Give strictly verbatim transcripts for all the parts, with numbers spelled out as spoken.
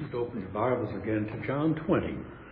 Please open your Bibles again to John twenty.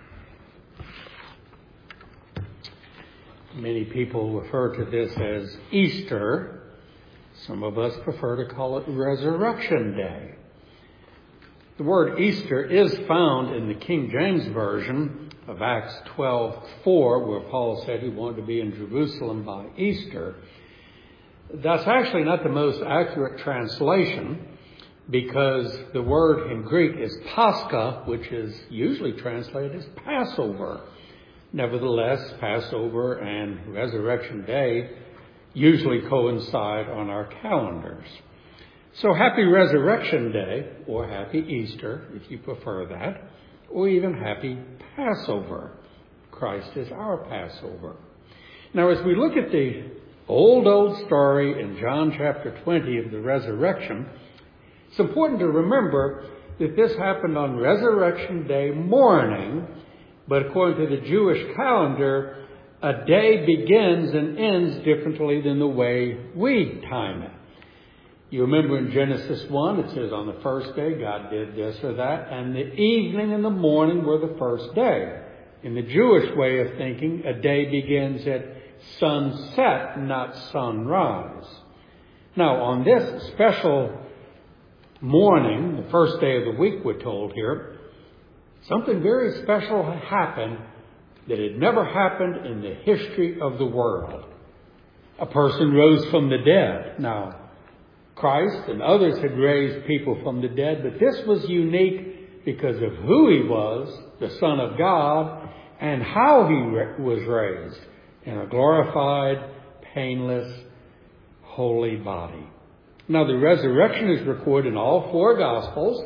Many people refer to this as Easter. Some of us prefer to call it Resurrection Day. The word Easter is found in the King James Version of Acts twelve four, where Paul said he wanted to be in Jerusalem by Easter. That's actually not the most accurate translation, because the word in Greek is Pascha, which is usually translated as Passover. Nevertheless, Passover and Resurrection Day usually coincide on our calendars. So happy Resurrection Day, or happy Easter, if you prefer that, or even happy Passover. Christ is our Passover. Now, as we look at the old, old story in John chapter twenty of the resurrection, it's important to remember that this happened on Resurrection Day morning, but according to the Jewish calendar, a day begins and ends differently than the way we time it. You remember in Genesis one, it says on the first day God did this or that, and the evening and the morning were the first day. In the Jewish way of thinking, a day begins at sunset, not sunrise. Now, on this special morning, the first day of the week, we're told here, something very special happened that had never happened in the history of the world. A person rose from the dead. Now, Christ and others had raised people from the dead, but this was unique because of who he was, the Son of God, and how he was raised in a glorified, painless, holy body. Now, the resurrection is recorded in all four Gospels.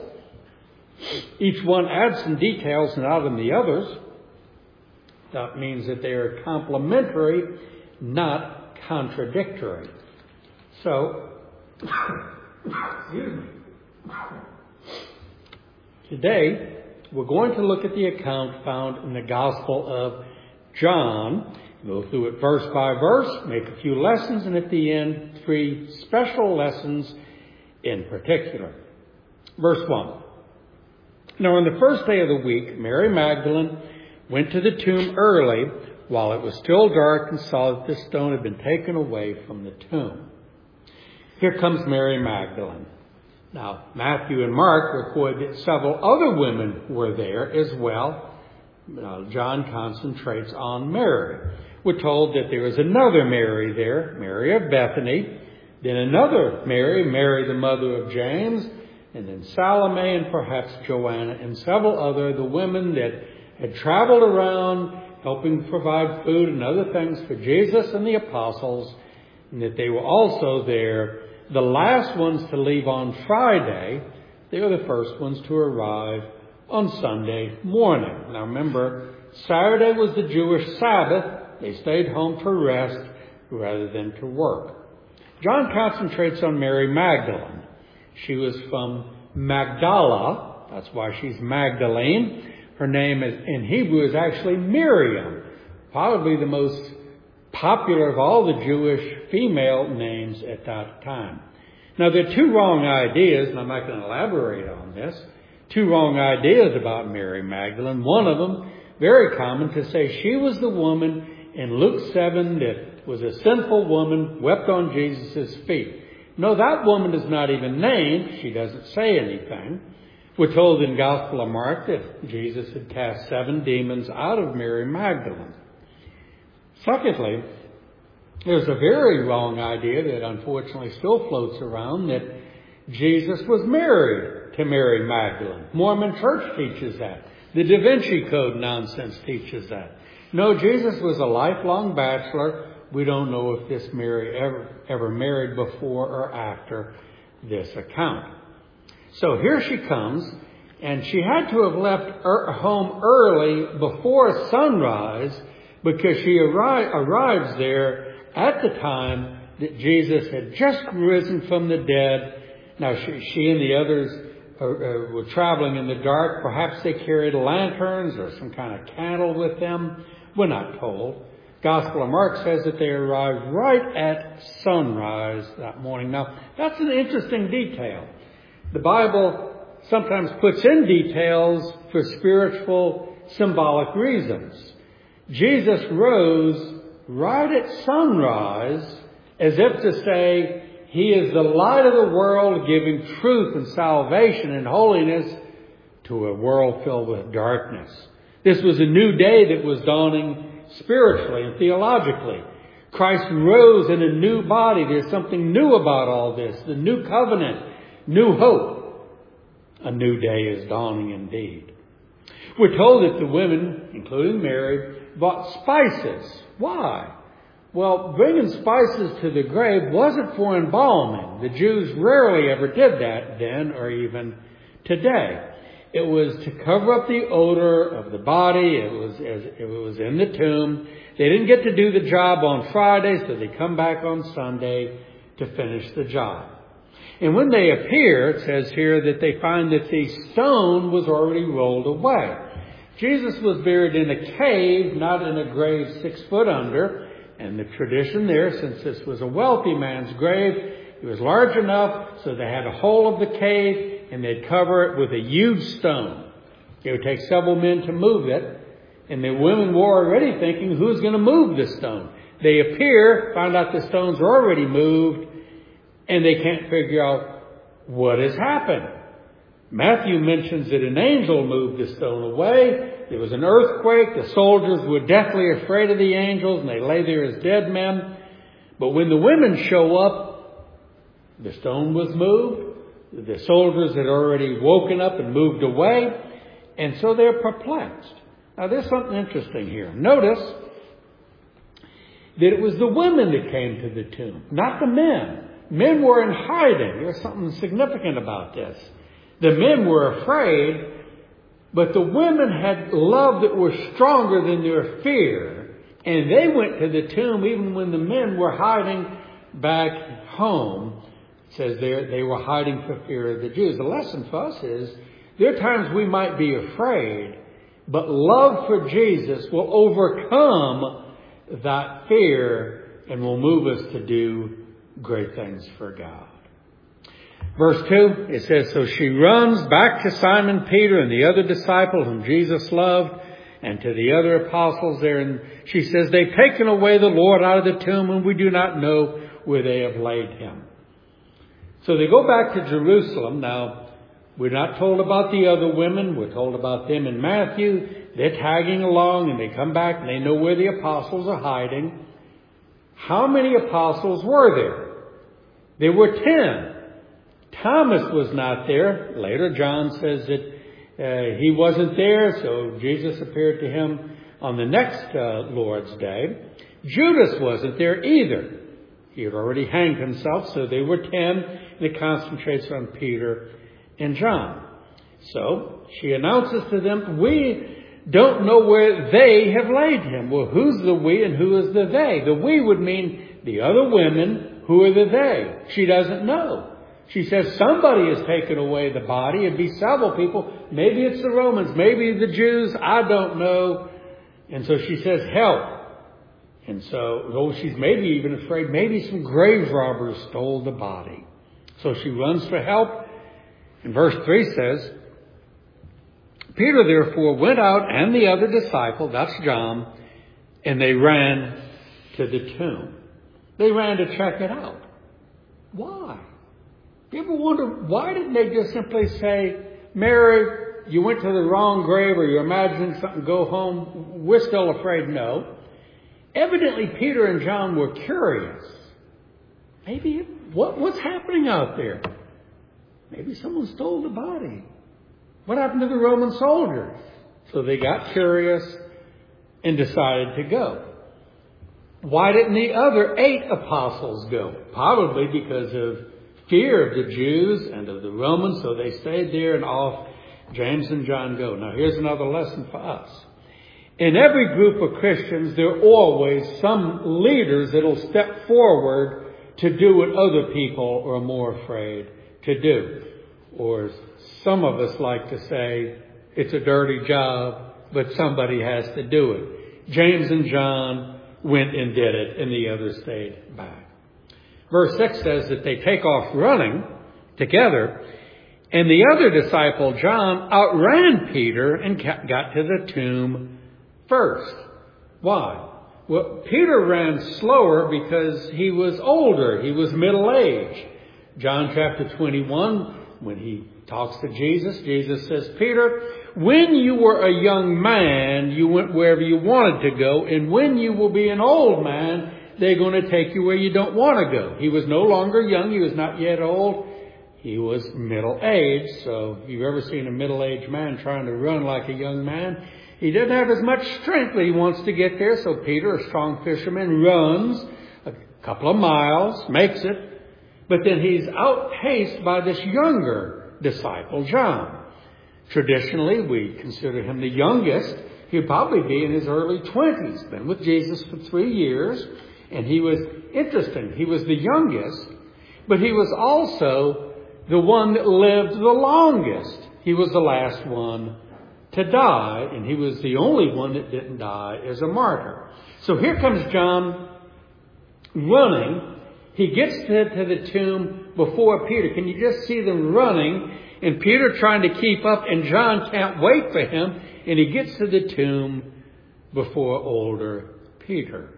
Each one adds some details not in the others. That means that they are complementary, not contradictory. So, excuse me. Today, we're going to look at the account found in the Gospel of John. Go through it verse by verse, make a few lessons, and at the end, three special lessons in particular. Verse one. Now, on the first day of the week, Mary Magdalene went to the tomb early while it was still dark and saw that the stone had been taken away from the tomb. Here comes Mary Magdalene. Now, Matthew and Mark record that several other women were there as well. Now, John concentrates on Mary. We're told that there was another Mary there, Mary of Bethany, then another Mary, Mary the mother of James, and then Salome and perhaps Joanna and several other, the women that had traveled around helping provide food and other things for Jesus and the apostles, and that they were also there, the last ones to leave on Friday. They were the first ones to arrive on Sunday morning. Now remember, Saturday was the Jewish Sabbath. They stayed home for rest rather than to work. John concentrates on Mary Magdalene. She was from Magdala. That's why she's Magdalene. Her name is, in Hebrew is actually Miriam, probably the most popular of all the Jewish female names at that time. Now, there are two wrong ideas, and I'm not going to elaborate on this. Two wrong ideas about Mary Magdalene. One of them, very common, to say she was the woman in Luke seven that was a sinful woman, wept on Jesus' feet. No, that woman is not even named. She doesn't say anything. We're told in Gospel of Mark that Jesus had cast seven demons out of Mary Magdalene. Secondly, there's a very wrong idea that unfortunately still floats around that Jesus was married to Mary Magdalene. Mormon Church teaches that. The Da Vinci Code nonsense teaches that. No, Jesus was a lifelong bachelor. We don't know if this Mary ever, ever married before or after this account. So here she comes, and she had to have left her home early before sunrise because she arri- arrives there at the time that Jesus had just risen from the dead. Now, she, she and the others uh, uh, were traveling in the dark. Perhaps they carried lanterns or some kind of candle with them. We're not told. Gospel of Mark says that they arrived right at sunrise that morning. Now, that's an interesting detail. The Bible sometimes puts in details for spiritual, symbolic reasons. Jesus rose right at sunrise as if to say, He is the light of the world, giving truth and salvation and holiness to a world filled with darkness. This was a new day that was dawning spiritually and theologically. Christ rose in a new body. There's something new about all this. The new covenant, new hope. A new day is dawning indeed. We're told that the women, including Mary, bought spices. Why? Well, bringing spices to the grave wasn't for embalming. The Jews rarely ever did that then or even today. It was to cover up the odor of the body. It was as it was in the tomb. They didn't get to do the job on Friday, so they come back on Sunday to finish the job. And when they appear, it says here that they find that the stone was already rolled away. Jesus was buried in a cave, not in a grave six foot under. And the tradition there, since this was a wealthy man's grave, it was large enough so they had a hole of the cave and they'd cover it with a huge stone. It would take several men to move it. And the women were already thinking, who's going to move this stone? They appear, find out the stones are already moved, and they can't figure out what has happened. Matthew mentions that an angel moved the stone away. There was an earthquake. The soldiers were deathly afraid of the angels, and they lay there as dead men. But when the women show up, the stone was moved. The soldiers had already woken up and moved away. And so they're perplexed. Now, there's something interesting here. Notice that it was the women that came to the tomb, not the men. Men were in hiding. There's something significant about this. The men were afraid, but the women had love that was stronger than their fear. And they went to the tomb even when the men were hiding back home. It says there they were hiding for fear of the Jews. The lesson for us is there are times we might be afraid, but love for Jesus will overcome that fear and will move us to do great things for God. Verse two, it says, so she runs back to Simon Peter and the other disciple whom Jesus loved and to the other apostles there. And she says, they've taken away the Lord out of the tomb and we do not know where they have laid him. So they go back to Jerusalem. Now, we're not told about the other women. We're told about them in Matthew. They're tagging along and they come back and they know where the apostles are hiding. How many apostles were there? There were ten. Thomas was not there. Later, John says that uh, he wasn't there, so Jesus appeared to him on the next uh, Lord's Day. Judas wasn't there either. He had already hanged himself, so they were ten, and it concentrates on Peter and John. So she announces to them, we don't know where they have laid him. Well, who's the we and who is the they? The we would mean the other women. Who are the they? She doesn't know. She says somebody has taken away the body. It'd be several people. Maybe it's the Romans. Maybe the Jews. I don't know. And so she says, help. And so, oh, she's maybe even afraid maybe some grave robbers stole the body. So she runs for help. And verse three says, Peter therefore went out and the other disciple, that's John, and they ran to the tomb. They ran to check it out. Why? People wonder, why didn't they just simply say, Mary, you went to the wrong grave or you're imagining something, go home. We're still afraid. No. Evidently, Peter and John were curious. Maybe, what, what's happening out there? Maybe someone stole the body. What happened to the Roman soldiers? So they got curious and decided to go. Why didn't the other eight apostles go? Probably because of fear of the Jews and of the Romans. So they stayed there and off James and John go. Now here's another lesson for us. In every group of Christians, there are always some leaders that will step forward to do what other people are more afraid to do. Or some of us like to say, it's a dirty job, but somebody has to do it. James and John went and did it, and the others stayed back. Verse six says that they take off running together, And the other disciple, John, outran Peter and got to the tomb first. Why? Well, Peter ran slower because he was older. He was middle-aged. John chapter twenty-one, when he talks to Jesus, Jesus says, Peter, when you were a young man, you went wherever you wanted to go. And when you will be an old man, they're going to take you where you don't want to go. He was no longer young. He was not yet old. He was middle-aged. So if you've ever seen a middle-aged man trying to run like a young man, he doesn't have as much strength, but he wants to get there. So Peter, a strong fisherman, runs a couple of miles, makes it. But then he's outpaced by this younger disciple, John. Traditionally, we consider him the youngest. He'd probably be in his early twenties. Been with Jesus for three years. And he was interesting. He was the youngest, but he was also the one that lived the longest. He was the last one to die, and he was the only one that didn't die as a martyr. So here comes John running. He gets to, to the tomb before Peter. Can you just see them running? And Peter trying to keep up, and John can't wait for him. And he gets to the tomb before older Peter.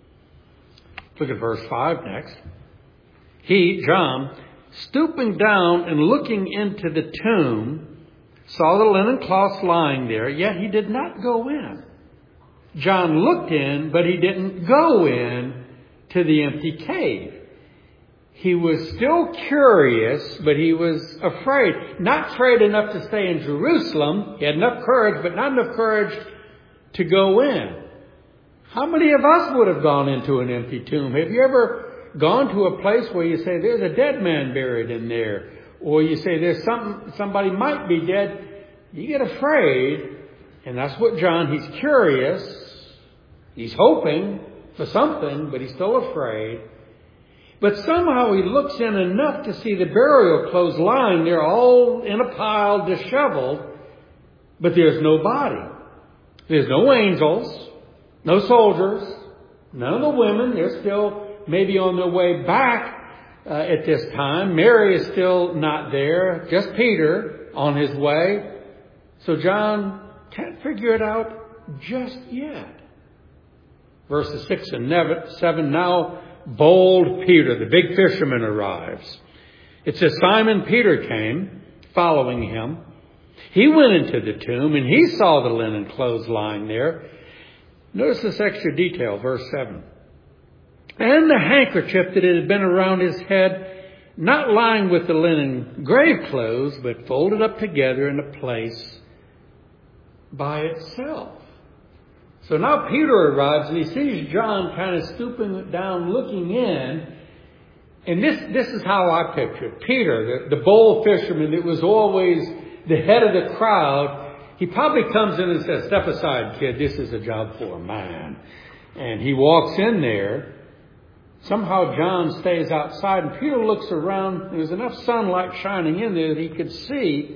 Look at verse five next. He, John, stooping down and looking into the tomb, saw the linen cloths lying there, yet he did not go in. John looked in, but he didn't go in to the empty cave. He was still curious, but he was afraid. Not afraid enough to stay in Jerusalem. He had enough courage, but not enough courage to go in. How many of us would have gone into an empty tomb? Have you ever gone to a place where you say, there's a dead man buried in there? Or you say, there's some, somebody might be dead. You get afraid. And that's what John, he's curious. He's hoping for something, but he's still afraid. But somehow he looks in enough to see the burial clothes lying there all in a pile, disheveled. But there's no body. There's no angels. No soldiers, none of the women. They're still maybe on their way back uh, at this time. Mary is still not there. Just Peter on his way. So John can't figure it out just yet. Verses six and seven, now bold Peter, the big fisherman, arrives. It says Simon Peter came, following him. He went into the tomb and he saw the linen clothes lying there. Notice this extra detail, verse seven. And the handkerchief that had been around his head, not lying with the linen grave clothes, but folded up together in a place by itself. So now Peter arrives and he sees John kind of stooping down, looking in. And this, this is how I picture it. Peter, the, the bold fisherman that was always the head of the crowd, he probably comes in and says, step aside, kid, this is a job for a man. And he walks in there. Somehow John stays outside and Peter looks around. There's enough sunlight shining in there that he could see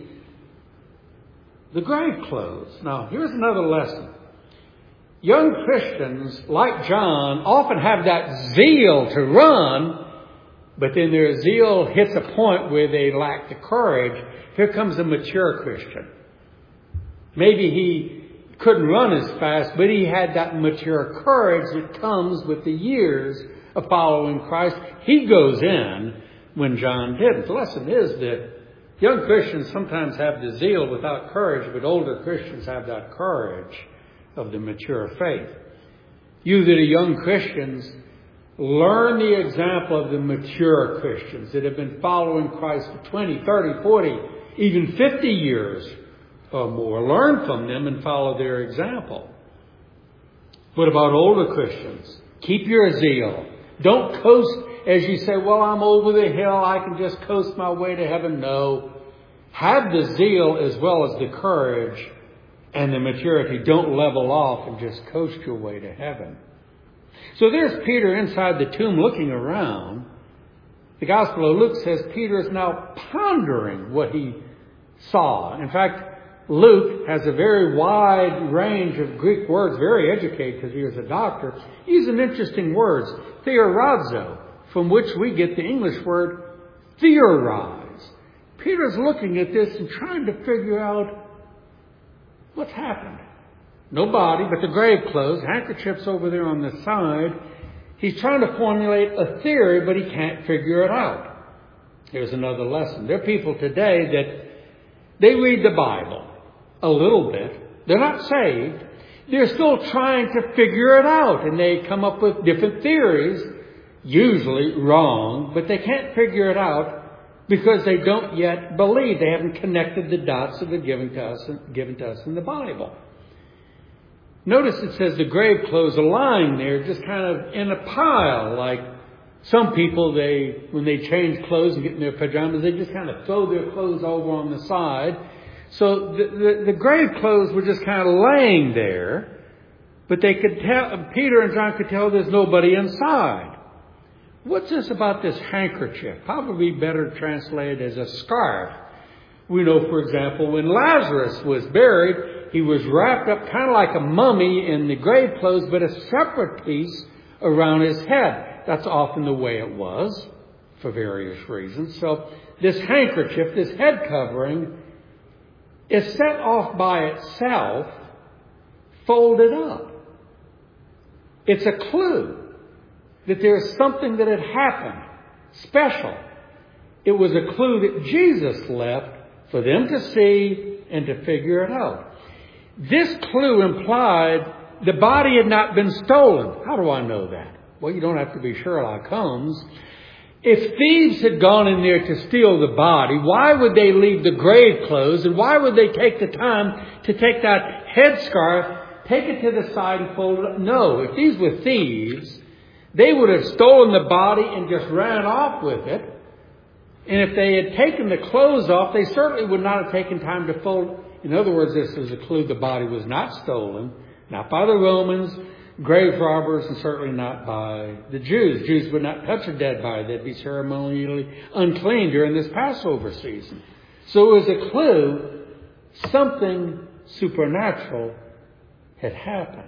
the grave clothes. Now, here's another lesson. Young Christians, like John, often have that zeal to run, but then their zeal hits a point where they lack the courage. Here comes a mature Christian. Maybe he couldn't run as fast, but he had that mature courage that comes with the years of following Christ. He goes in when John didn't. The lesson is that young Christians sometimes have the zeal without courage, but older Christians have that courage of the mature faith. You that are young Christians, learn the example of the mature Christians that have been following Christ for twenty, thirty, forty, even fifty years or more. Learn from them and follow their example. What about older Christians? Keep your zeal. Don't coast as you say, well, I'm over the hill. I can just coast my way to heaven. No. Have the zeal as well as the courage and the maturity. Don't level off and just coast your way to heaven. So there's Peter inside the tomb looking around. The Gospel of Luke says Peter is now pondering what he saw. In fact, Luke has a very wide range of Greek words, very educated because he was a doctor. Using interesting words. Theorazo, from which we get the English word theorize. Peter's looking at this and trying to figure out what's happened. No body, but the grave clothes, handkerchiefs over there on the side. He's trying to formulate a theory, but he can't figure it out. Here's another lesson. There are people today that they read the Bible a little bit. They're not saved. They're still trying to figure it out, and they come up with different theories, usually wrong, but they can't figure it out because they don't yet believe. They haven't connected the dots that were given to us, given to us in the Bible. Notice it says the grave clothes are lying there just kind of in a pile. Like some people, they when they change clothes and get in their pajamas, they just kind of throw their clothes over on the side. So the, the, the grave clothes were just kind of laying there, but they could tell, Peter and John could tell there's nobody inside. What's this about this handkerchief? Probably better translated as a scarf. We know, for example, when Lazarus was buried, he was wrapped up kind of like a mummy in the grave clothes, but a separate piece around his head. That's often the way it was for various reasons. So this handkerchief, this head covering, is set off by itself, folded up. It's a clue that there's something that had happened special. It was a clue that Jesus left for them to see and to figure it out. This clue implied the body had not been stolen. How do I know that? Well, you don't have to be Sherlock Holmes. If thieves had gone in there to steal the body, why would they leave the grave clothes? And why would they take the time to take that headscarf, take it to the side and fold it up? No, if these were thieves, they would have stolen the body and just ran off with it. And if they had taken the clothes off, they certainly would not have taken time to fold. In other words, this is a clue the body was not stolen, not by the Romans, grave robbers, and certainly not by the Jews. Jews would not touch a dead body. They'd be ceremonially unclean during this Passover season. So it was a clue something supernatural had happened.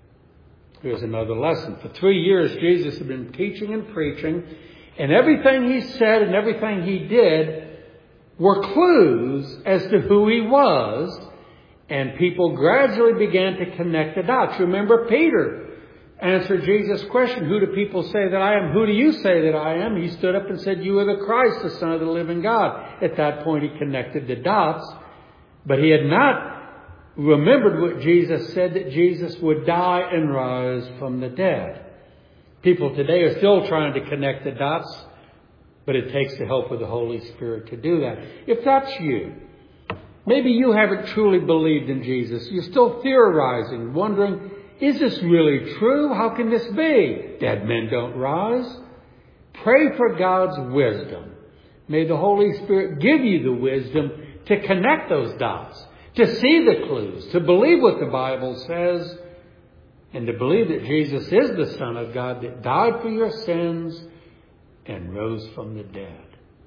Here's another lesson. For three years, Jesus had been teaching and preaching, and everything he said and everything he did were clues as to who he was, and people gradually began to connect the dots. Remember, Peter answered Jesus' question, who do people say that I am? Who do you say that I am? He stood up and said, you are the Christ, the Son of the living God. At that point, he connected the dots, but he had not remembered what Jesus said, that Jesus would die and rise from the dead. People today are still trying to connect the dots, but it takes the help of the Holy Spirit to do that. If that's you, maybe you haven't truly believed in Jesus. You're still theorizing, wondering, is this really true? How can this be? Dead men don't rise. Pray for God's wisdom. May the Holy Spirit give you the wisdom to connect those dots, to see the clues, to believe what the Bible says, and to believe that Jesus is the Son of God that died for your sins and rose from the dead.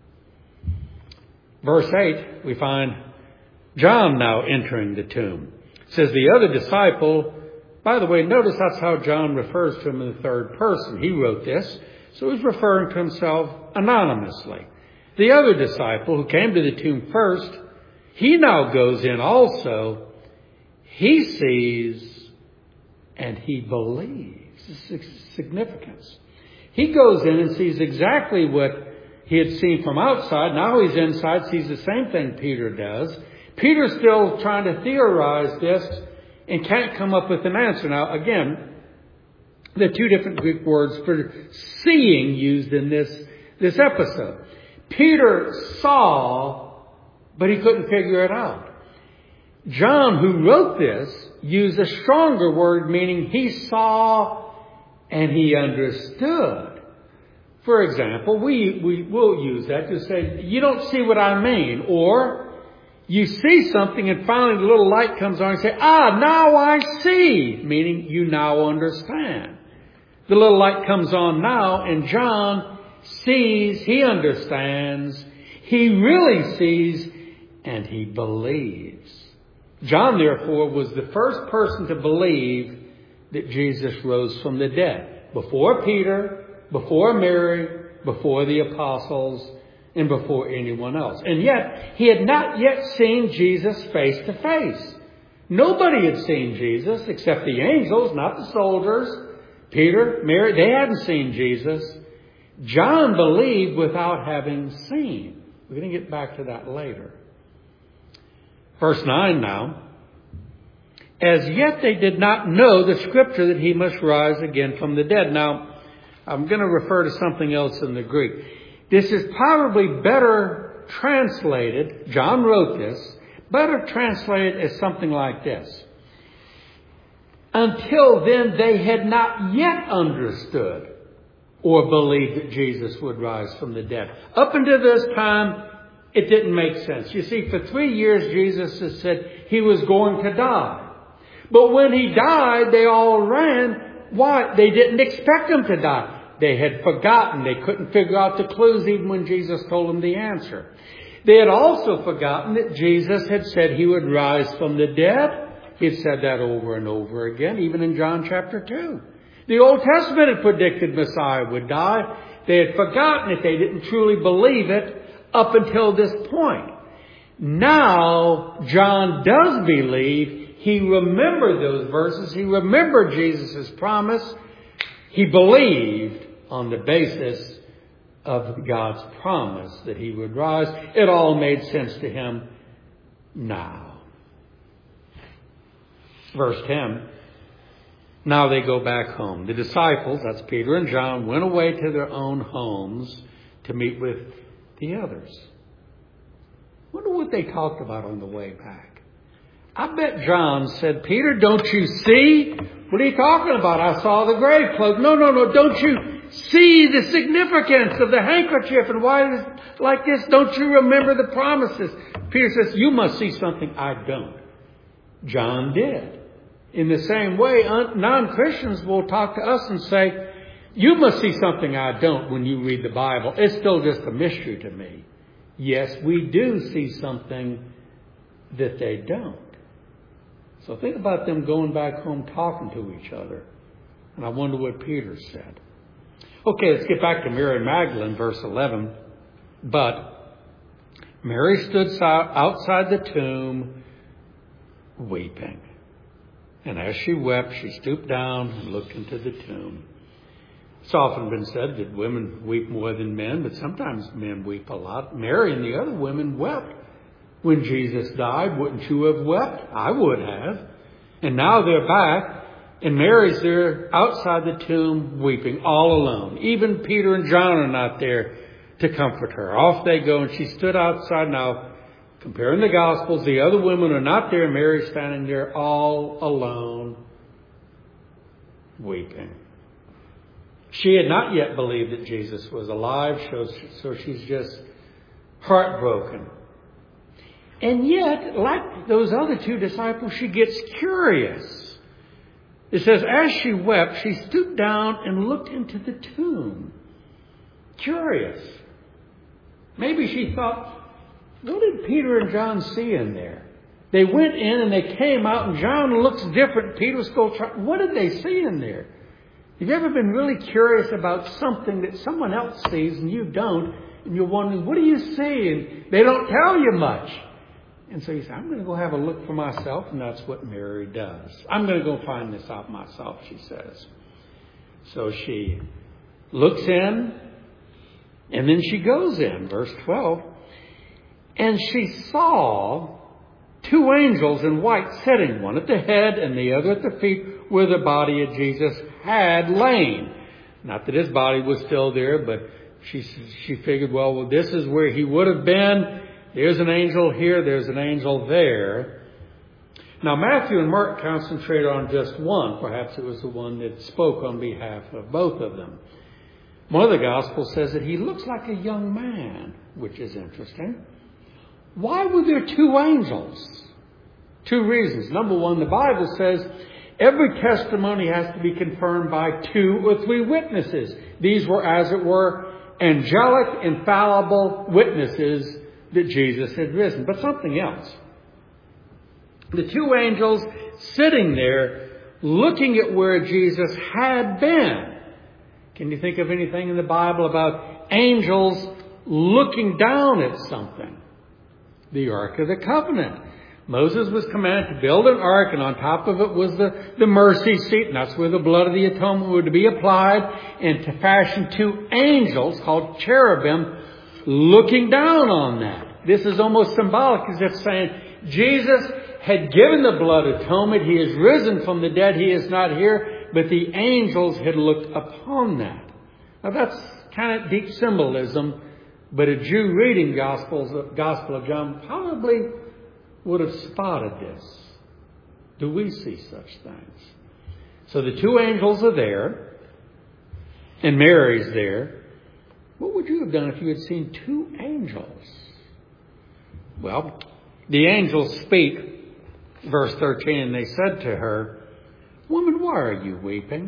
Verse eight, we find John now entering the tomb. It says the other disciple, by the way, notice that's how John refers to him in the third person. He wrote this, so he's referring to himself anonymously. The other disciple who came to the tomb first, he now goes in also. He sees and he believes. This is significance. He goes in and sees exactly what he had seen from outside. Now he's inside, sees the same thing Peter does. Peter's still trying to theorize this and can't come up with an answer. Now, again, there are two different Greek words for seeing used in this, this episode. Peter saw, but he couldn't figure it out. John, who wrote this, used a stronger word, meaning he saw and he understood. For example, we, we will use that to say, you don't see what I mean. Or you see something and finally the little light comes on and say, ah, now I see. Meaning you now understand. The little light comes on now and John sees, he understands, he really sees, and he believes. John, therefore, was the first person to believe that Jesus rose from the dead. Before Peter, before Mary, before the apostles, and before anyone else. And yet, he had not yet seen Jesus face to face. Nobody had seen Jesus except the angels, not the soldiers. Peter, Mary, they hadn't seen Jesus. John believed without having seen. We're going to get back to that later. Verse nine now. As yet they did not know the scripture that he must rise again from the dead. Now, I'm going to refer to something else in the Greek. This is probably better translated, John wrote this, better translated as something like this. Until then they had not yet understood or believed that Jesus would rise from the dead. Up until this time, it didn't make sense. You see, for three years Jesus has said he was going to die. But when he died, they all ran. Why? They didn't expect him to die. They had forgotten. They couldn't figure out the clues even when Jesus told them the answer. They had also forgotten that Jesus had said he would rise from the dead. He had said that over and over again, even in John chapter two. The Old Testament had predicted Messiah would die. They had forgotten it. They didn't truly believe it up until this point. Now, John does believe. He remembered those verses. He remembered Jesus' promise. He believed on the basis of God's promise that he would rise. It all made sense to him now. Verse ten. Now they go back home. The disciples, that's Peter and John, went away to their own homes to meet with the others. I wonder what they talked about on the way back. I bet John said, Peter, don't you see? What are you talking about? I saw the grave clothes. No, no, no. Don't you see the significance of the handkerchief and why it is like this? Don't you remember the promises? Peter says, you must see something I don't. John did. In the same way, non-Christians will talk to us and say, you must see something I don't when you read the Bible. It's still just a mystery to me. Yes, we do see something that they don't. So think about them going back home talking to each other. And I wonder what Peter said. Okay, let's get back to Mary Magdalene, verse eleven. But Mary stood outside the tomb weeping. And as she wept, she stooped down and looked into the tomb. It's often been said that women weep more than men, but sometimes men weep a lot. Mary and the other women wept. When Jesus died, wouldn't you have wept? I would have. And now they're back, and Mary's there outside the tomb weeping, all alone. Even Peter and John are not there to comfort her. Off they go, and she stood outside. Now, comparing the Gospels, the other women are not there. Mary's standing there all alone, weeping. She had not yet believed that Jesus was alive, so she's just heartbroken. And yet, like those other two disciples, she gets curious. It says, as she wept, she stooped down and looked into the tomb. Curious. Maybe she thought, what did Peter and John see in there? They went in and they came out, and John looks different. Peter's still trying. What did they see in there? Have you ever been really curious about something that someone else sees and you don't? And you're wondering, what do you see? And they don't tell you much. And so you say, I'm going to go have a look for myself. And that's what Mary does. I'm going to go find this out myself, she says. So she looks in, and then she goes in, verse twelve. And she saw two angels in white sitting, one at the head and the other at the feet, where the body of Jesus had lain. Not that his body was still there, but she she figured, well, well, this is where he would have been. There's an angel here, there's an angel there. Now, Matthew and Mark concentrate on just one. Perhaps it was the one that spoke on behalf of both of them. One of the Gospels says that he looks like a young man, which is interesting. Why were there two angels? Two reasons. Number one, the Bible says every testimony has to be confirmed by two or three witnesses. These were, as it were, angelic, infallible witnesses that Jesus had risen. But something else. The two angels sitting there looking at where Jesus had been. Can you think of anything in the Bible about angels looking down at something. The Ark of the Covenant. Moses was commanded to build an ark, and on top of it was the, the mercy seat, and that's where the blood of the atonement would be applied, and to fashion two angels called cherubim looking down on that. This is almost symbolic, as if saying, Jesus had given the blood atonement. He is risen from the dead. He is not here. But the angels had looked upon that. Now that's kind of deep symbolism. But a Jew reading Gospels, Gospel of John probably would have spotted this. Do we see such things? So the two angels are there. And Mary's there. What would you have done if you had seen two angels? Well, the angels speak, verse thirteen, and they said to her, "Woman, why are you weeping?"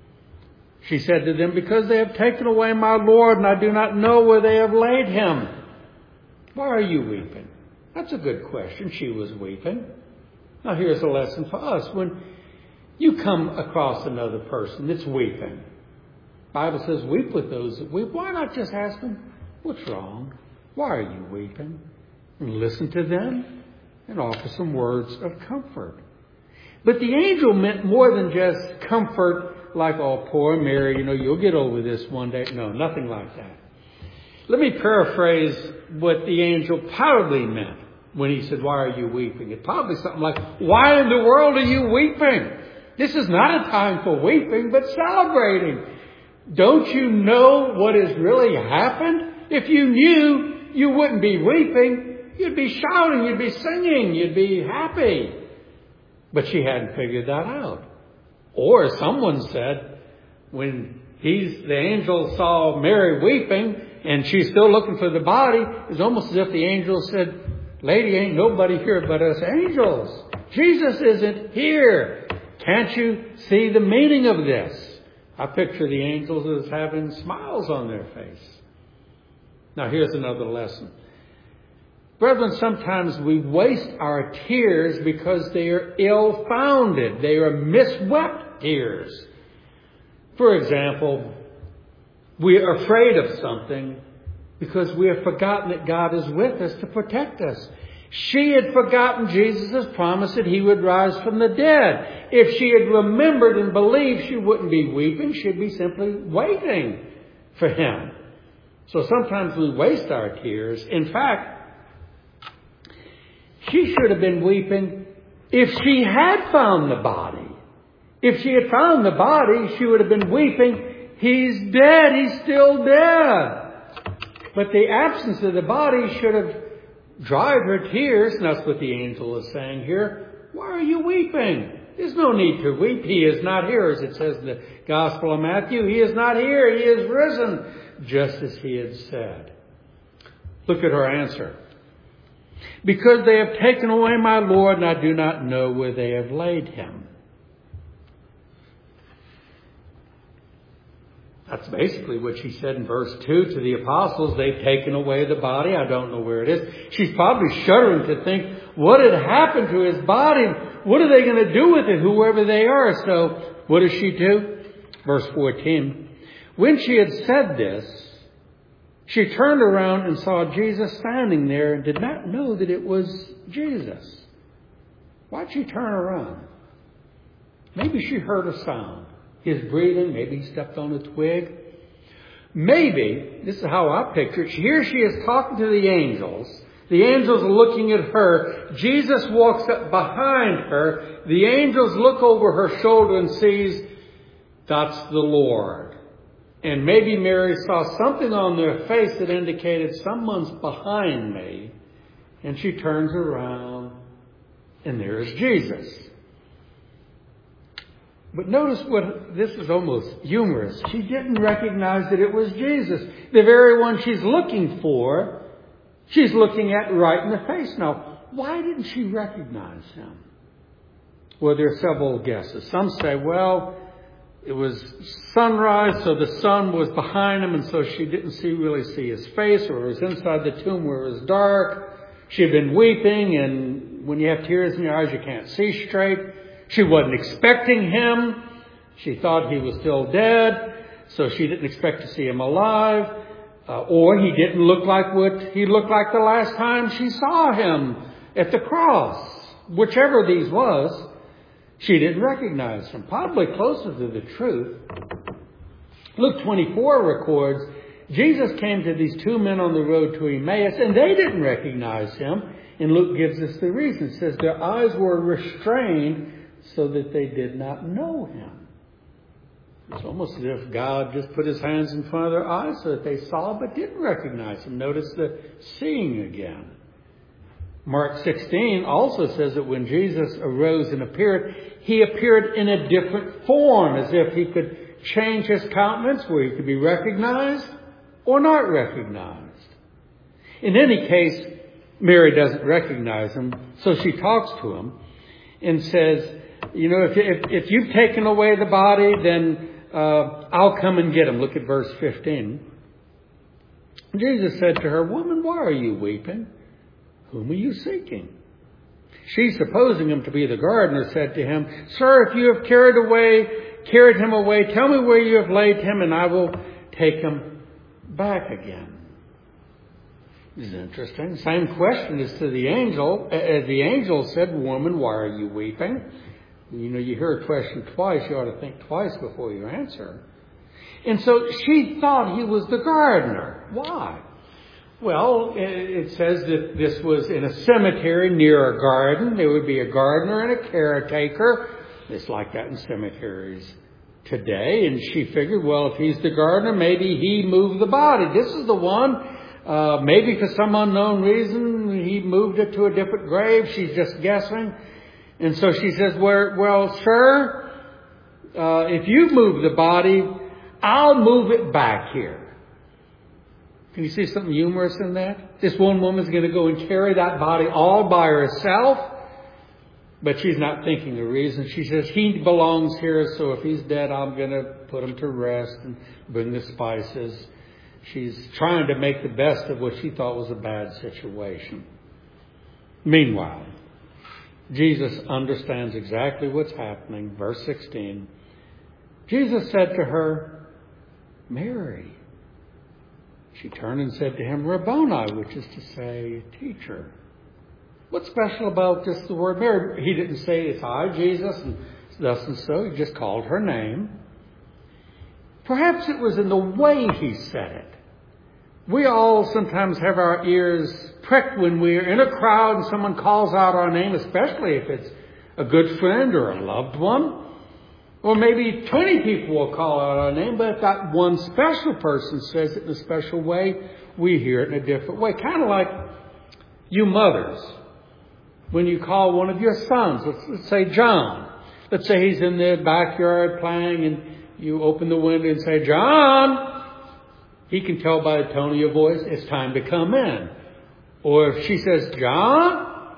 She said to them, "Because they have taken away my Lord, and I do not know where they have laid him." Why are you weeping? That's a good question. She was weeping. Now here's a lesson for us. When you come across another person that's weeping, the Bible says, weep with those that weep. Why not just ask them, what's wrong? Why are you weeping? And listen to them and offer some words of comfort. But the angel meant more than just comfort, like, oh, poor Mary, you know, you'll get over this one day. No, nothing like that. Let me paraphrase what the angel probably meant when he said, why are you weeping? It's probably something like, why in the world are you weeping? This is not a time for weeping, but celebrating. Don't you know what has really happened? If you knew, you wouldn't be weeping. You'd be shouting, you'd be singing, you'd be happy. But she hadn't figured that out. Or someone said, when he's, the angel saw Mary weeping and she's still looking for the body, it's almost as if the angel said, lady, ain't nobody here but us angels. Jesus isn't here. Can't you see the meaning of this? I picture the angels as having smiles on their face. Now here's another lesson. Brethren, sometimes we waste our tears because they are ill-founded. They are miswept tears. For example, we are afraid of something because we have forgotten that God is with us to protect us. She had forgotten Jesus' promise that he would rise from the dead. If she had remembered and believed, she wouldn't be weeping. She'd be simply waiting for him. So sometimes we waste our tears. In fact, she should have been weeping if she had found the body. If she had found the body, she would have been weeping, he's dead, he's still dead. But the absence of the body should have dried her tears, and that's what the angel is saying here. Why are you weeping? There's no need to weep. He is not here, as it says in the Gospel of Matthew. He is not here. He is risen, just as he had said. Look at her answer. Because they have taken away my Lord, and I do not know where they have laid him. That's basically what she said in verse two to the apostles. They've taken away the body. I don't know where it is. She's probably shuddering to think, what had happened to his body? What are they going to do with it, whoever they are? So what does she do? Verse fourteen. When she had said this, she turned around and saw Jesus standing there and did not know that it was Jesus. Why'd she turn around? Maybe she heard a sound. His breathing, maybe he stepped on a twig. Maybe, this is how I picture it, here she is talking to the angels. The angels are looking at her. Jesus walks up behind her. The angels look over her shoulder and sees, that's the Lord. And maybe Mary saw something on their face that indicated someone's behind me. And she turns around and there's Jesus. But notice what, this is almost humorous. She didn't recognize that it was Jesus. The very one she's looking for, she's looking at right in the face. Now, why didn't she recognize him? Well, there are several guesses. Some say, well, it was sunrise, so the sun was behind him, and so she didn't see really see his face, or it was inside the tomb where it was dark. She had been weeping, and when you have tears in your eyes, you can't see straight. She wasn't expecting him. She thought he was still dead, so she didn't expect to see him alive. Uh, Uh, or he didn't look like what he looked like the last time she saw him at the cross. Whichever these was, she didn't recognize him. Probably closer to the truth. Luke twenty-four records, Jesus came to these two men on the road to Emmaus, and they didn't recognize him. And Luke gives us the reason. It says their eyes were restrained so that they did not know him. It's almost as if God just put his hands in front of their eyes so that they saw but didn't recognize him. Notice the seeing again. Mark sixteen also says that when Jesus arose and appeared, he appeared in a different form, as if he could change his countenance where he could be recognized or not recognized. In any case, Mary doesn't recognize him, so she talks to him and says, you know, if, if, if you've taken away the body, then uh, I'll come and get him. Look at verse fifteen. Jesus said to her, "Woman, why are you weeping? Whom are you seeking?" She, supposing him to be the gardener, said to him, "Sir, if you have carried away, carried him away, tell me where you have laid him, and I will take him back again." This is interesting. Same question as to the angel. As the angel said, "Woman, why are you weeping?" You know, you hear a question twice, you ought to think twice before you answer. And so she thought he was the gardener. Why? Well, it says that this was in a cemetery near a garden. There would be a gardener and a caretaker. It's like that in cemeteries today. And she figured, well, if he's the gardener, maybe he moved the body. This is the one. Uh, maybe for some unknown reason, he moved it to a different grave. She's just guessing. And so she says, well, well sir, uh, if you move the body, I'll move it back here. Can you see something humorous in that? This one woman's going to go and carry that body all by herself. But she's not thinking the reason. She says, he belongs here, so if he's dead, I'm going to put him to rest and bring the spices. She's trying to make the best of what she thought was a bad situation. Meanwhile, Jesus understands exactly what's happening. Verse sixteen. Jesus said to her, "Mary." She turned and said to him, "Rabboni," which is to say, teacher. What's special about just the word Mary? He didn't say, "It's I, Jesus," and thus and so. He just called her name. Perhaps it was in the way he said it. We all sometimes have our ears pricked when we're in a crowd and someone calls out our name, especially if it's a good friend or a loved one. Or maybe twenty people will call out our name, but if that one special person says it in a special way, we hear it in a different way. Kind of like you mothers. When you call one of your sons, let's, let's say John. Let's say he's in the backyard playing and you open the window and say, "John." He can tell by the tone of your voice, it's time to come in. Or if she says, "John,"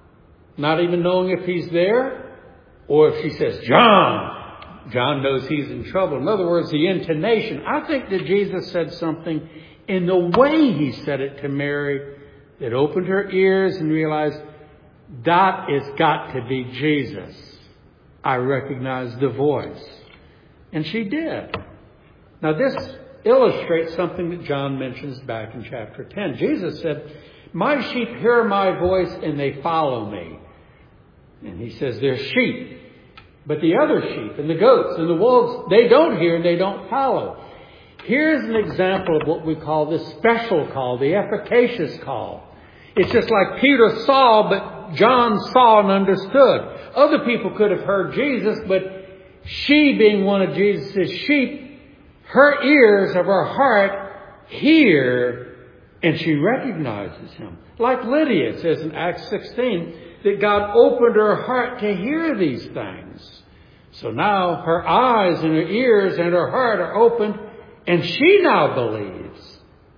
not even knowing if he's there. Or if she says, "John," John knows he's in trouble. In other words, the intonation. I think that Jesus said something in the way he said it to Mary that opened her ears and realized, that has got to be Jesus. I recognize the voice. And she did. Now this illustrates something that John mentions back in chapter ten. Jesus said, "My sheep hear my voice and they follow me." And he says they're sheep. But the other sheep and the goats and the wolves, they don't hear and they don't follow. Here's an example of what we call the special call, the efficacious call. It's just like Peter saw, but John saw and understood. Other people could have heard Jesus, but she, being one of Jesus' sheep, her ears of her heart hear, and she recognizes him. Like Lydia, it says in Acts sixteen, that God opened her heart to hear these things. So now her eyes and her ears and her heart are opened, and she now believes.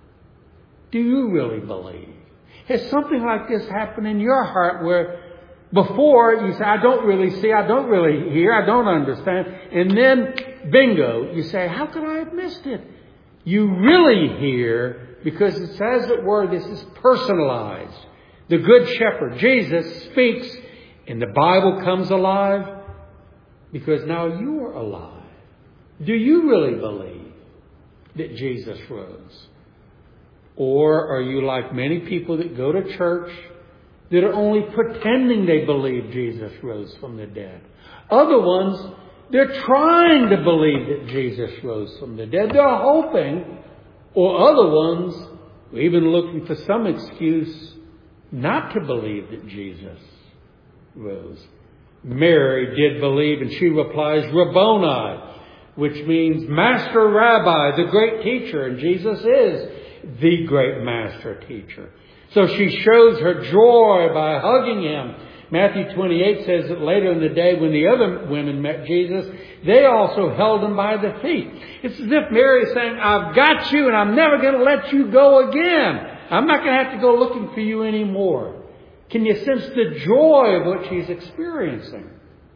Do you really believe? Has something like this happened in your heart where before you say, "I don't really see, I don't really hear, I don't understand," and then bingo, you say, "How could I have missed it?" You really hear because it says that word, this is personalized. The Good Shepherd, Jesus, speaks and the Bible comes alive because now you are alive. Do you really believe that Jesus rose? Or are you like many people that go to church that are only pretending they believe Jesus rose from the dead? Other ones, they're trying to believe that Jesus rose from the dead. They're hoping. Or other ones, even looking for some excuse not to believe that Jesus rose. Mary did believe, and she replies, Rabboni, which means Master Rabbi, the great teacher. And Jesus is the great master teacher. So she shows her joy by hugging him. Matthew twenty-eight says that later in the day when the other women met Jesus, they also held him by the feet. It's as if Mary is saying, I've got you and I'm never going to let you go again. I'm not going to have to go looking for you anymore. Can you sense the joy of what she's experiencing?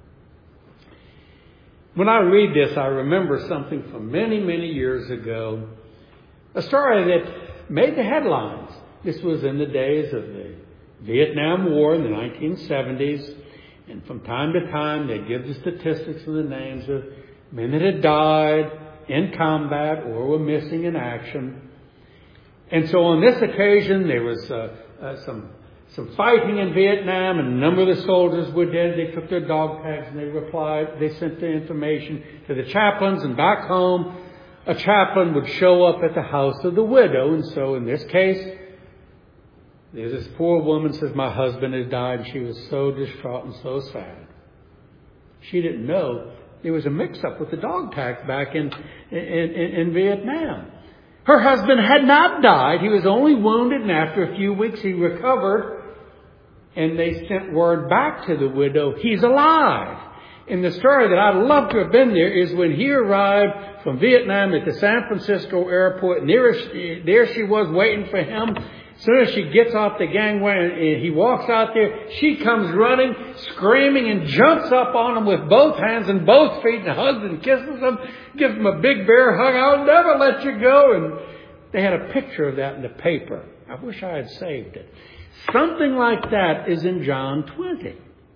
When I read this, I remember something from many, many years ago. A story that made the headlines. This was in the days of the Vietnam War in the nineteen seventies. And from time to time, they'd give the statistics of the names of men that had died in combat or were missing in action. And so on this occasion, there was uh, uh, some some fighting in Vietnam, and a number of the soldiers were dead. They took their dog tags and they replied. They sent the information to the chaplains, and back home, a chaplain would show up at the house of the widow. And so in this case, there's this poor woman says, my husband has died. And she was so distraught and so sad. She didn't know there was a mix-up with the dog tags back in, in, in, in Vietnam. Her husband had not died. He was only wounded, and after a few weeks he recovered. And they sent word back to the widow, he's alive. And the story that I'd love to have been there is when he arrived from Vietnam at the San Francisco airport, and there, there she was waiting for him. As soon as she gets off the gangway and he walks out there, she comes running, screaming, and jumps up on him with both hands and both feet and hugs and kisses him, gives him a big bear hug. I'll never let you go. And they had a picture of that in the paper. I wish I had saved it. Something like that is in John twenty.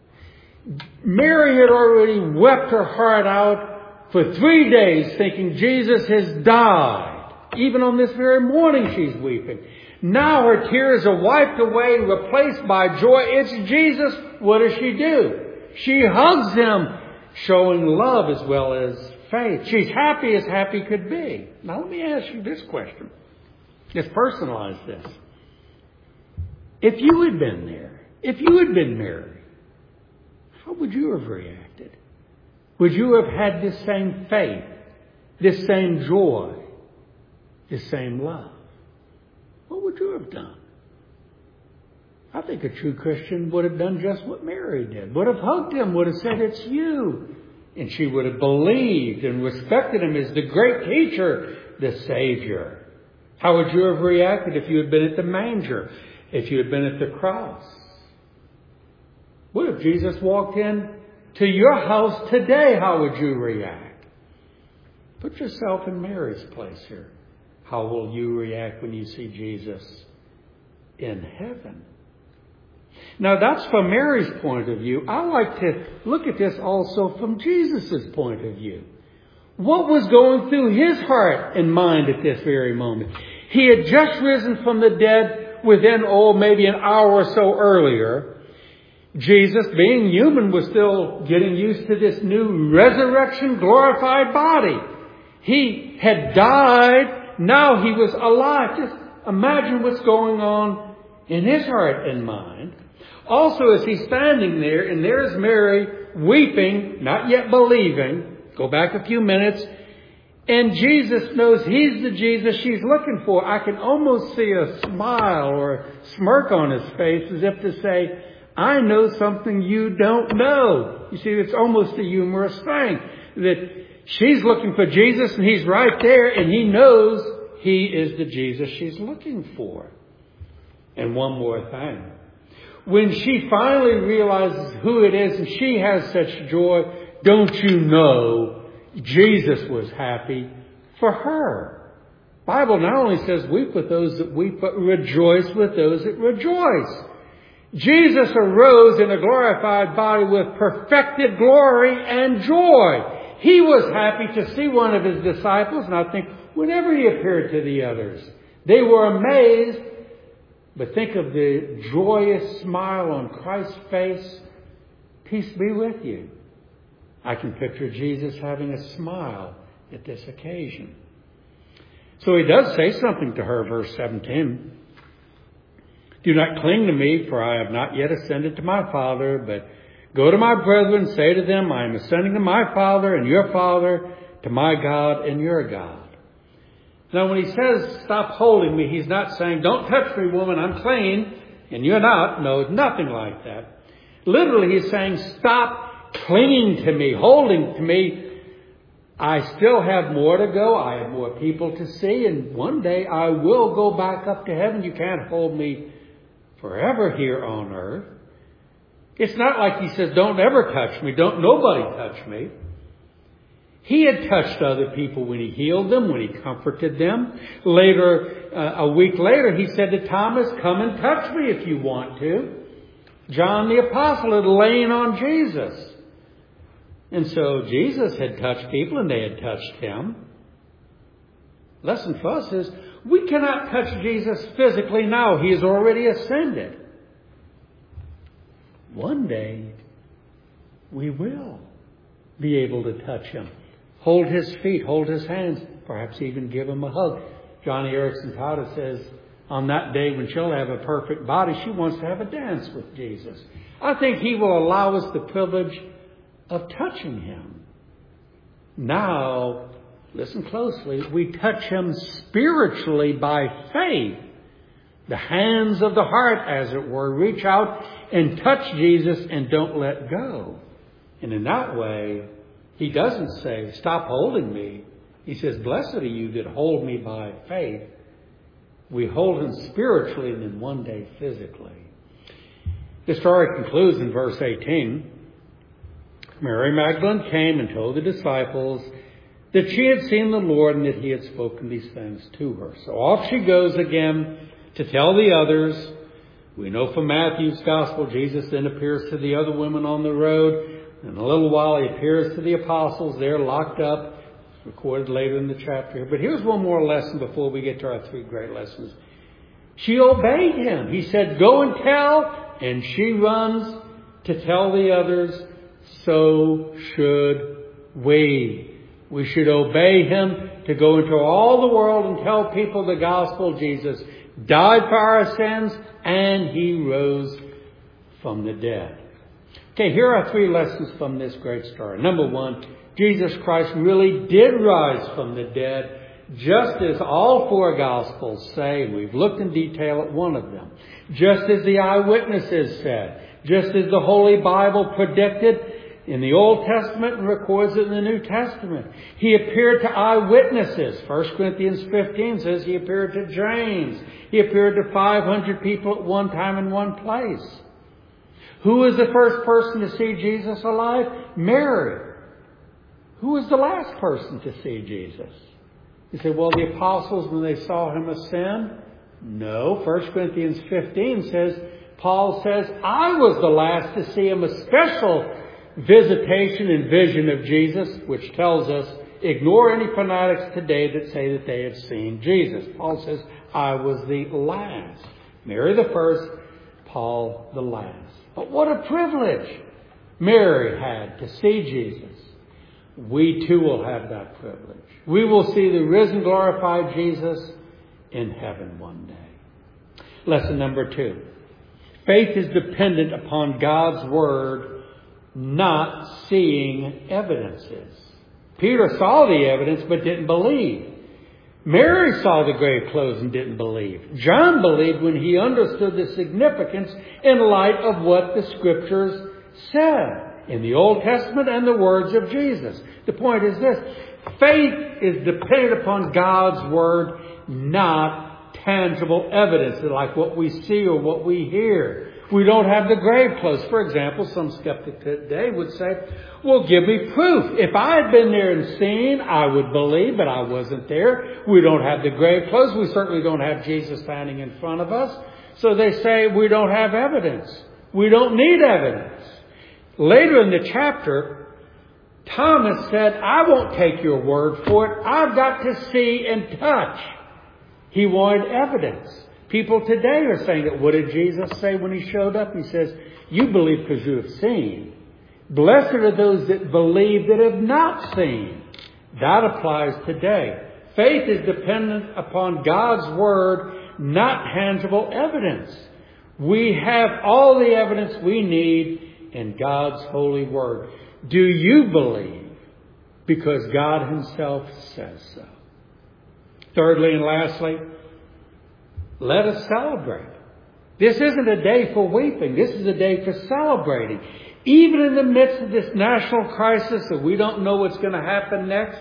Mary had already wept her heart out for three days thinking Jesus has died. Even on this very morning she's weeping. Now her tears are wiped away, replaced by joy. It's Jesus. What does she do? She hugs him, showing love as well as faith. She's happy as happy could be. Now let me ask you this question. Let's personalize this. If you had been there, if you had been Mary, how would you have reacted? Would you have had this same faith, this same joy, this same love? What would you have done? I think a true Christian would have done just what Mary did. Would have hugged him, would have said, it's you. And she would have believed and respected him as the great teacher, the Savior. How would you have reacted if you had been at the manger? If you had been at the cross? What if Jesus walked in to your house today? How would you react? Put yourself in Mary's place here. How will you react when you see Jesus in heaven? Now that's from Mary's point of view. I like to look at this also from Jesus' point of view. What was going through his heart and mind at this very moment? He had just risen from the dead within, oh, maybe an hour or so earlier. Jesus, being human, was still getting used to this new resurrection glorified body. He had died. Now he was alive. Just imagine what's going on in his heart and mind. Also, as he's standing there, and there's Mary weeping, not yet believing. Go back a few minutes. And Jesus knows he's the Jesus she's looking for. I can almost see a smile or a smirk on his face as if to say, I know something you don't know. You see, it's almost a humorous thing that she's looking for Jesus and he's right there and he knows he is the Jesus she's looking for. And one more thing. When she finally realizes who it is and she has such joy, don't you know Jesus was happy for her. The Bible not only says weep with those that weep, but rejoice with those that rejoice. Jesus arose in a glorified body with perfected glory and joy. He was happy to see one of his disciples, and I think whenever he appeared to the others, They were amazed, but think of the joyous smile on Christ's face. Peace be with you. I can picture Jesus having a smile at this occasion. So he does say something to her, verse seventeen. Do not cling to me, for I have not yet ascended to my Father, but go to my brethren, say to them, I am ascending to my Father and your Father, to my God and your God. Now when he says, stop holding me, he's not saying, don't touch me, woman, I'm clean, and you're not. No, it's nothing like that. Literally, he's saying, stop clinging to me, holding to me. I still have more to go. I have more people to see, and one day I will go back up to heaven. You can't hold me forever here on earth. It's not like he says, don't ever touch me. Don't nobody touch me. He had touched other people when he healed them, when he comforted them. Later, uh, a week later, he said to Thomas, come and touch me if you want to. John the Apostle had lain on Jesus. And so Jesus had touched people and they had touched him. Lesson for us is, we cannot touch Jesus physically now. He has already ascended. One day, we will be able to touch him. Hold his feet, hold his hands, perhaps even give him a hug. Johnny Erickson Tata says, on that day when she'll have a perfect body, she wants to have a dance with Jesus. I think he will allow us the privilege of touching him. Now, listen closely, we touch him spiritually by faith. The hands of the heart, as it were, reach out and touch Jesus and don't let go. And in that way, he doesn't say, stop holding me. He says, blessed are you that hold me by faith. We hold him spiritually and then one day physically. The story concludes in verse eighteen. Mary Magdalene came and told the disciples that she had seen the Lord and that he had spoken these things to her. So off she goes again to tell the others. We know from Matthew's Gospel, Jesus then appears to the other women on the road. In a little while, he appears to the apostles. They're locked up. It's recorded later in the chapter here. But here's one more lesson before we get to our three great lessons. She obeyed him. He said, go and tell. And she runs to tell the others. So should we. We should obey him to go into all the world and tell people the gospel. Jesus died for our sins and he rose from the dead. Okay, here are three lessons from this great story. Number one, Jesus Christ really did rise from the dead, just as all four Gospels say. We've looked in detail at one of them. Just as the eyewitnesses said. Just as the Holy Bible predicted in the Old Testament and records it in the New Testament. He appeared to eyewitnesses. First Corinthians fifteen says he appeared to James. He appeared to five hundred people at one time in one place. Who was the first person to see Jesus alive? Mary. Who was the last person to see Jesus? You say, well, the apostles when they saw him ascend? No. First Corinthians fifteen says, Paul says, I was the last to see him, a special visitation and vision of Jesus, which tells us, ignore any fanatics today that say that they have seen Jesus. Paul says, I was the last. Mary the first, Paul the last. But what a privilege Mary had to see Jesus. We too will have that privilege. We will see the risen, glorified Jesus in heaven one day. Lesson number two. Faith is dependent upon God's Word, not seeing evidences. Peter saw the evidence but didn't believe. Mary saw the grave clothes and didn't believe. John believed when he understood the significance in light of what the Scriptures said in the Old Testament and the words of Jesus. The point is this. Faith is dependent upon God's Word, not tangible evidence like what we see or what we hear. We don't have the grave clothes. For example, some skeptic today would say, well, give me proof. If I had been there and seen, I would believe, but I wasn't there. We don't have the grave clothes. We certainly don't have Jesus standing in front of us. So they say we don't have evidence. We don't need evidence. Later in the chapter, Thomas said, I won't take your word for it. I've got to see and touch. He wanted evidence. People today are saying that. What did Jesus say when he showed up? He says, you believe because you have seen. Blessed are those that believe that have not seen. That applies today. Faith is dependent upon God's Word, not tangible evidence. We have all the evidence we need in God's holy Word. Do you believe? Because God Himself says so. Thirdly and lastly, let us celebrate. This isn't a day for weeping. This is a day for celebrating. Even in the midst of this national crisis that we don't know what's going to happen next,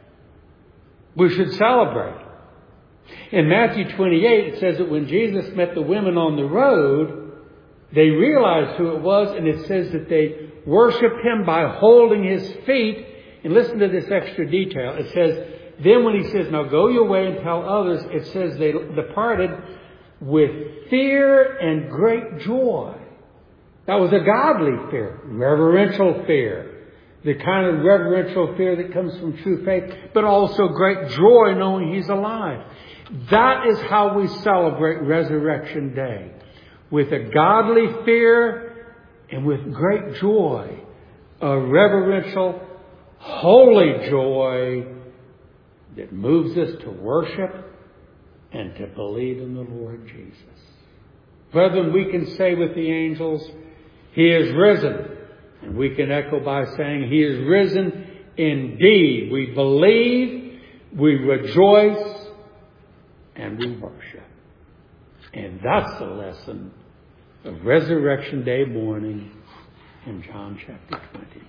we should celebrate. In Matthew twenty-eight, it says that when Jesus met the women on the road, they realized who it was, and it says that they worshiped Him by holding His feet. And listen to this extra detail. It says, then when He says, now go your way and tell others, it says they departed with fear and great joy. That was a godly fear, reverential fear. The kind of reverential fear that comes from true faith, but also great joy knowing He's alive. That is how we celebrate Resurrection Day. With a godly fear and with great joy. A reverential, holy joy that moves us to worship and to believe in the Lord Jesus. Brethren, we can say with the angels, He is risen. And we can echo by saying, He is risen indeed. We believe, we rejoice, and we worship. And that's the lesson of Resurrection Day morning in John chapter twenty.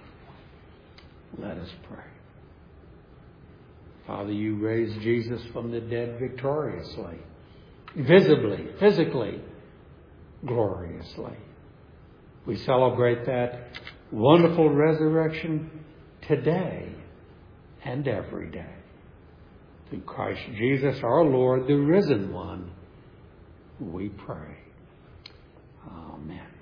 Let us pray. Father, you raised Jesus from the dead victoriously, visibly, physically, gloriously. We celebrate that wonderful resurrection today and every day. Through Christ Jesus our Lord, the risen one, we pray. Amen.